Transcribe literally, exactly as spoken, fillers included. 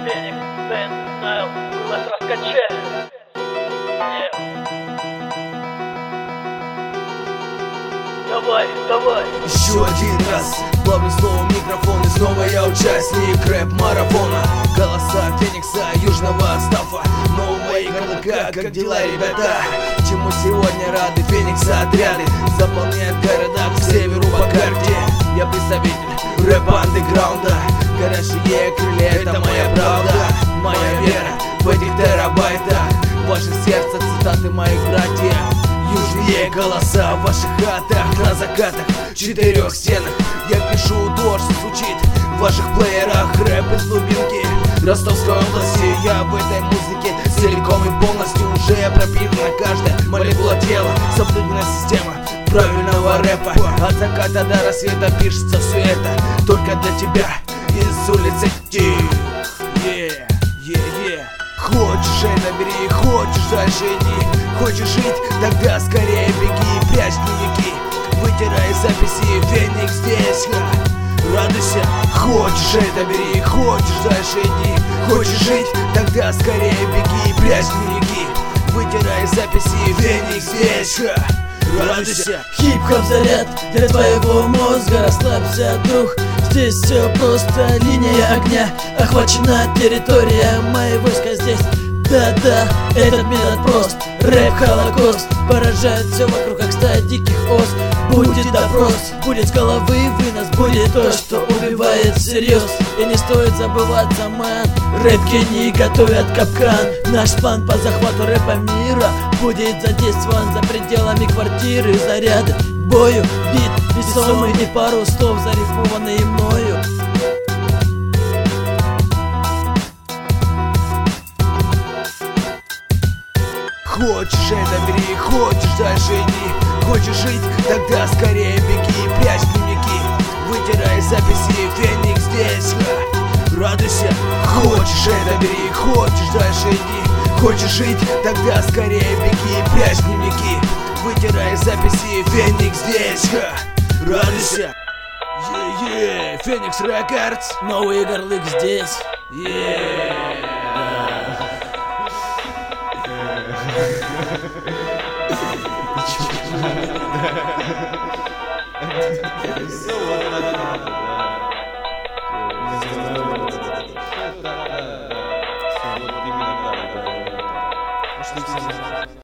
Феникс, Дэн, Найл, нас раскачали. Yeah. Давай, давай. Еще один раз плавлю слово микрофон, и снова я участник рэп-марафона. Голоса Феникса, южного стафа, нового игрока, как дела, ребята? Чему сегодня рады Феникса отряды заполняют города к северу по карте. Я представитель рэпа андеграунда, горящие крылья — это моя правда. Моя вера в этих терабайтах, ваше сердце — цитаты моих братьев. Южнее голоса в ваших хатах, на закатах, четырех стенах. Я пишу, дождь звучит в ваших плеерах. Рэп из глубинки Ростовской области. Я в этой музыке целиком и полностью. Уже пропитана каждая молекула тела. Соблюдена система правильного рэпа. От заката до рассвета пишется все это только для тебя из улицы. Yeah, yeah, yeah. Хочешь, эй, набери, хочешь, дальше иди. Хочешь жить, тогда скорее беги. Прячь дневники, вытирай записи. Феникс здесь, ха, радуйся. Хочешь, эй, набери, хочешь, дальше иди. Хочешь жить, тогда скорее беги. Прячь дневники, вытирай записи. Феникс здесь, ха, радуйся. Хип-хоп заряд для твоего мозга. Расслабься, дух. Здесь все просто, линия огня. Охвачена территория, мои войска здесь. Да-да, этот метод прост. Рэп-холокост поражает все вокруг, как стая диких ос. Будет допрос, будет с головы вынос. Будет то, что убивает всерьез. И не стоит забываться, мэн. Рэп-гении готовят капкан. Наш план по захвату рэпа мира будет задействован за пределами квартиры. Заряды к бою, бит весомый и пару слов, зарифмованные мною. Хочешь, эй, набери, хочешь, дальше иди. Хочешь жить, тогда скорее беги. Прячь дневники, вытирай записи. Феникс здесь, ха, радуйся. Хочешь, эй, набери, хочешь, дальше иди. Хочешь жить, тогда скорее беги. Прячь дневники, вытирай записи. Феникс здесь, ха, радуйся. Е-е, Феникс Рекордс. Новый ярлык здесь. Yeah. Все, вот надо.